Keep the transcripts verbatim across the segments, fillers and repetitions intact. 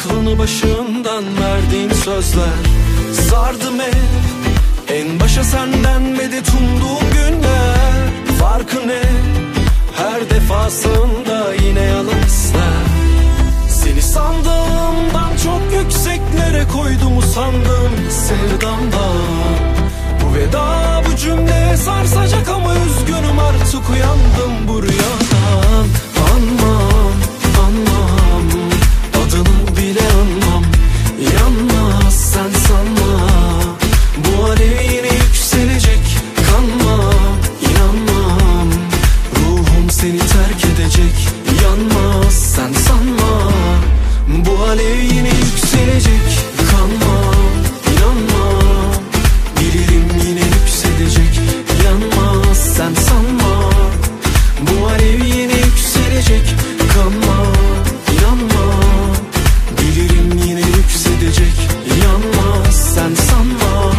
Aklını başından verdiğin sözler sardım hep. En başa senden medet umduğum günler. Farkı ne? Her defasında yine yalan ister. Seni sandığımdan çok yükseklere koyduğumu sandım sevdamdan. Bu veda bu cümle sarsacak ama üzgünüm, artık uyandım bu rüyadan. Anmam, anmam, adını bile anmam. Yanmaz sen sanma, bu alev yine yükselecek. Kanma, inanmam, ruhum seni terk edecek. Yanmaz sen sanma, bu alev yine yükselecek. Kanma, inanmam, bilirim yine yükselecek. Yanmaz sen sanma, bu alev yine yükselecek. Kanma, inanmam, bilirim yine yükselecek. Yanmaz sen sanma.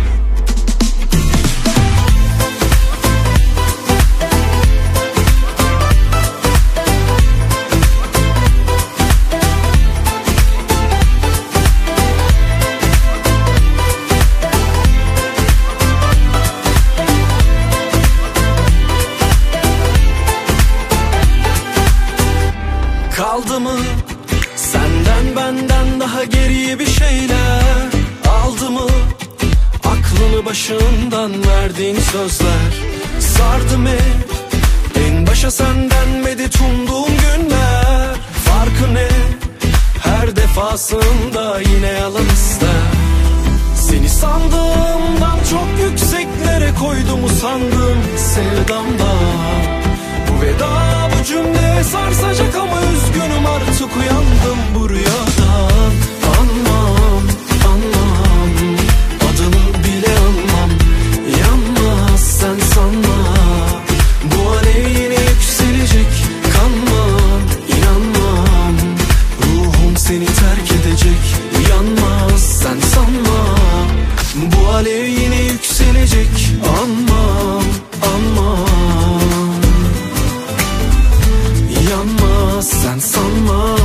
Kaldı mı senden benden daha geriye bir şeyler? Aldı mı aklını başından verdiğin sözler? Sardım hep en başa senden medet umduğum günler. Farkı ne? Her defasında yine yalan ister. Seni sandığımdan çok yükseklere koyduğumu sandım sevdamdan. Bu veda bu cümle sarsacak ama üzgünüm, artık uyandım bu rüyadan. Anmam, anmam, adını bile anmam. Yanmaz sen sanma, bu alev yine yükselecek. Kanma, inanmam, ruhum seni terk edecek. Yanmaz sen sanma, bu alev yine yükselecek. Anmam, anmam, yanmaz sen sanma.